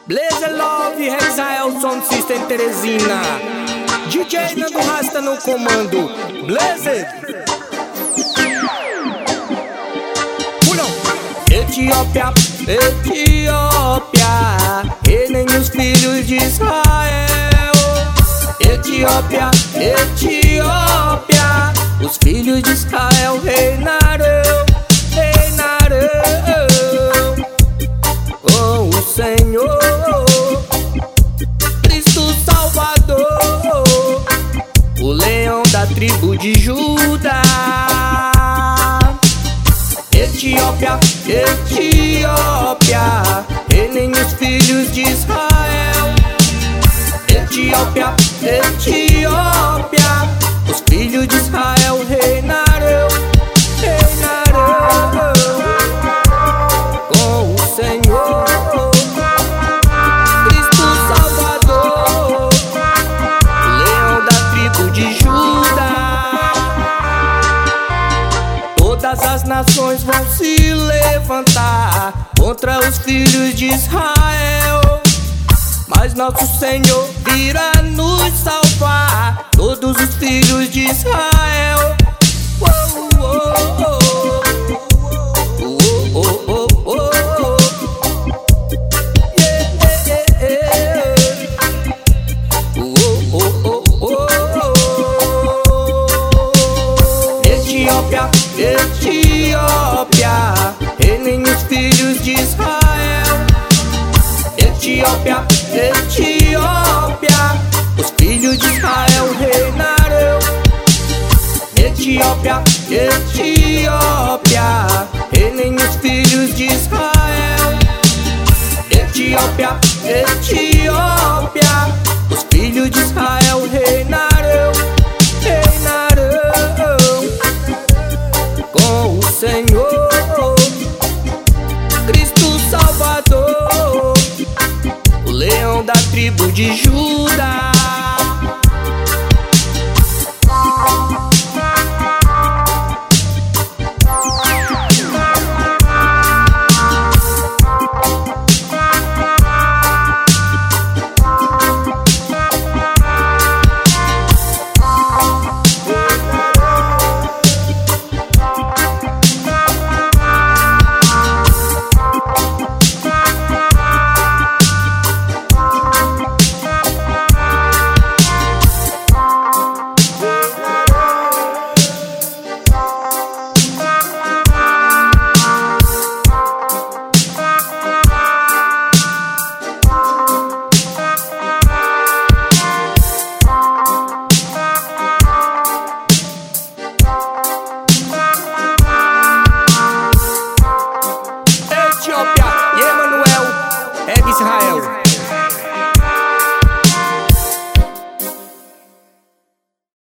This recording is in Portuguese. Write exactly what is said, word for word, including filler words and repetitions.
Blaze Love, Israel Sound System Teresina, D J Nando Rasta no comando. Blaze Pulão. Etiópia, Etiópia, e nem os filhos de Israel. Etiópia, Etiópia, os filhos de Israel reinarão, reinarão com o Senhor, Cristo Salvador, o leão da tribo de Judá. Etiópia, Etiópia, e nem os filhos de Israel. Etiópia, Etiópia, os filhos de Israel reinarão, reinarão com o Senhor, Cristo Salvador, o leão da tribo de Judá. Todas as nações vão se levantar contra os filhos de Israel, mas nosso Senhor virá nos salvar, todos os filhos de Israel. Oh, oh, oh, oh, oh, oh, oh, oh. Yeah, yeah, yeah. Oh, oh, oh, oh, oh. Etiópia, Etiópia, e nem os filhos de Israel. Etiópia, Etiópia, os filhos de Israel reinarão. Etiópia, Etiópia, e nem os filhos de Israel. Etiópia, Etiópia, os filhos de Israel reinarão, reinarão com o Senhor, Cristo Salvador, o leão da tribo de Judá.